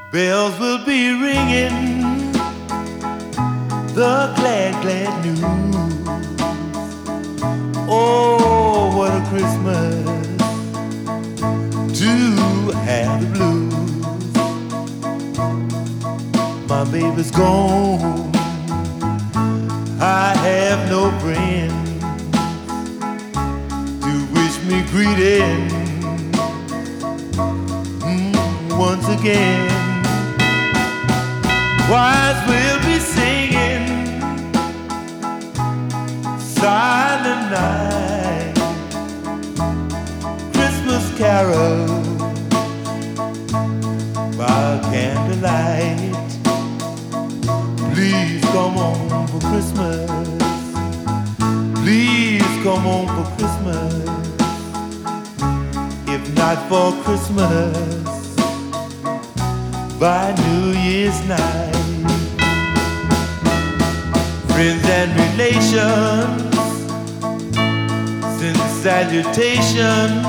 Bells will be ringing the glad, glad news. Oh, what a Christmas to have the blues. My baby's gone, I have no friend to wish me greeting once again. Choirs will be singing Silent Night, Christmas carol by candlelight. Please come on for Christmas. Please come on for Christmas. If not for Christmas, by New Year's night. Friends and relations send salutations,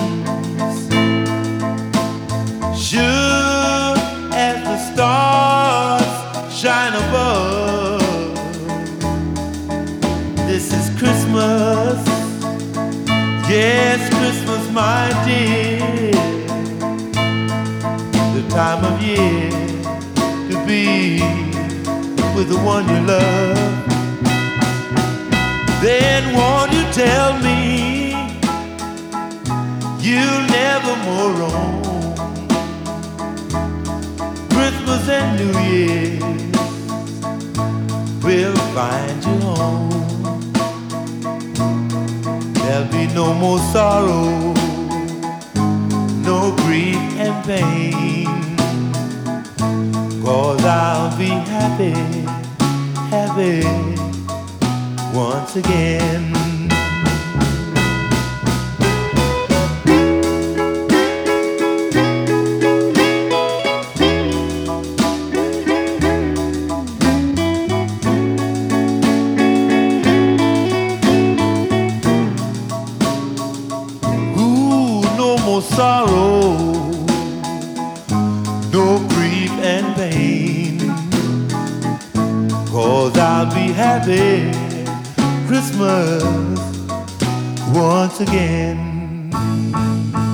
sure as the stars shine above. This is Christmas, yes, Christmas, my dear, the time of year to be with the one you love. Then won't you tell me you'll never more roam Christmas and New Year's will find you home. There'll be no more sorrow, no grief and pain, 'cause I'll be happy, happy once again. Ooh, no more sorrow, no grief and pain, 'cause I'll be happy Christmas once again.